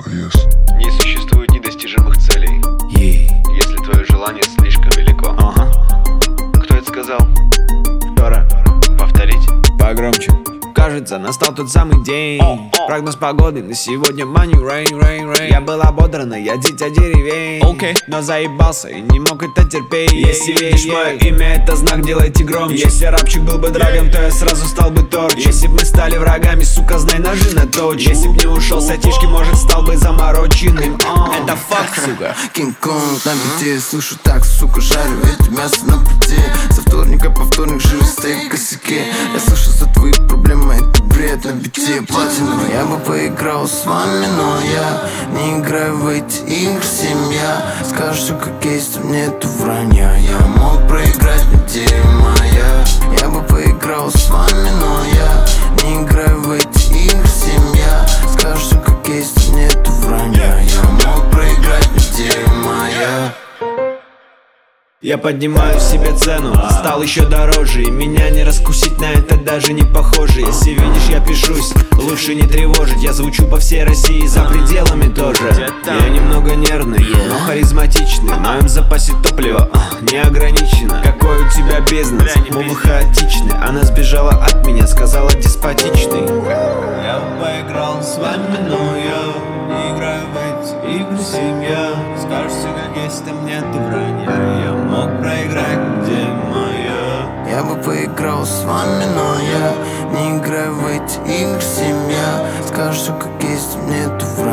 Не существует недостижимых целей, если твое желание слишком велико. Кто это сказал? Тора, Повторить? погромче. Кажется, настал тот самый день. Прогноз погоды на сегодня money, rain. Я был ободран, я дитя деревень. Но заебался и не мог это терпеть. Если видишь мое имя, это знак, делайте громче. Если рапчик был бы драгом, то я сразу стал бы торч. Если б мы стали врагами, сука, знай, ножи наточь. Если б не ушел с айтишки, может, стал бы замороченным. Это факт, сука. Кинг-Конг на бите, слышу так, сука, жарю эти мясо на пути. Со вторника по вторник жиры стейк косяки. Я слышу за твои проблемы, это бред на бите платиновый. Я бы поиграл с вами, но я не играю в эти игры, семья. Скажешь все как есть, а нету вранья. Я мог проиграть, но идея моя. Я бы поиграл с вами, но я не играю в эти игры, семья. Скажешь все как есть, а нету вранья. Я мог проиграть, но идея моя. Я поднимаю себе цену, стал еще дороже. И меня не раскусить, на это даже не похоже. Если видишь, я пишусь, лучше не тревожить. Я звучу по всей России, за пределами тоже. Я немного нервный, но харизматичный. В моем запасе топлива не ограничено. Какой у тебя бизнес, мовы хаотичный. Она сбежала от меня, сказала деспотичный. Я поиграл с вами, но я не играю в эти игры, семья. Скажешь все как есть, там нету вранья. Я мог проиграть, где моя. Я бы поиграл с вами, но я не играю в эти игры, семья. Скажешь все как есть, нету вранья.